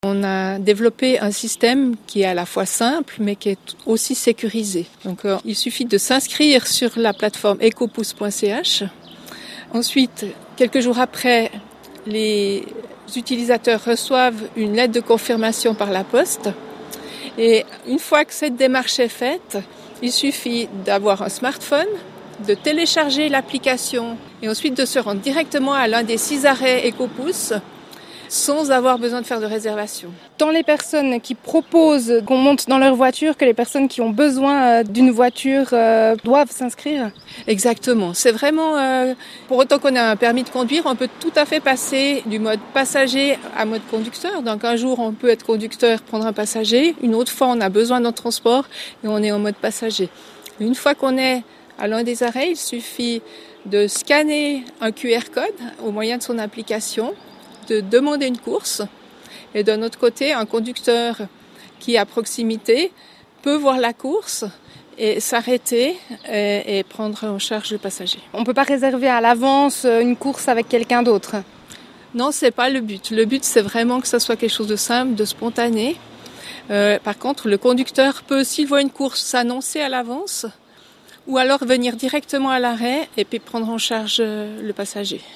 On a développé un système qui est à la fois simple mais qui est aussi sécurisé. Donc il suffit de s'inscrire sur la plateforme ecopousse.ch. Ensuite, quelques jours après, les utilisateurs reçoivent une lettre de confirmation par la poste. Et une fois que cette démarche est faite, il suffit d'avoir un smartphone, de télécharger l'application et ensuite de se rendre directement à l'un des 6 arrêts Ecopousse sans avoir besoin de faire de réservation. Tant les personnes qui proposent qu'on monte dans leur voiture que les personnes qui ont besoin d'une voiture doivent s'inscrire? Exactement. C'est vraiment, pour autant qu'on ait un permis de conduire, on peut tout à fait passer du mode passager à mode conducteur. Donc un jour, on peut être conducteur, prendre un passager. Une autre fois, on a besoin d'un transport et on est en mode passager. Une fois qu'on est à l'un des arrêts, il suffit de scanner un QR code au moyen de son application, de demander une course. Et d'un autre côté, un conducteur qui est à proximité peut voir la course et s'arrêter et prendre en charge le passager. On ne peut pas réserver à l'avance une course avec quelqu'un d'autre? Non, c'est pas le but. Le but, c'est vraiment que ça soit quelque chose de simple, de spontané. Par contre, le conducteur peut, s'il voit une course, s'annoncer à l'avance ou alors venir directement à l'arrêt et puis prendre en charge le passager.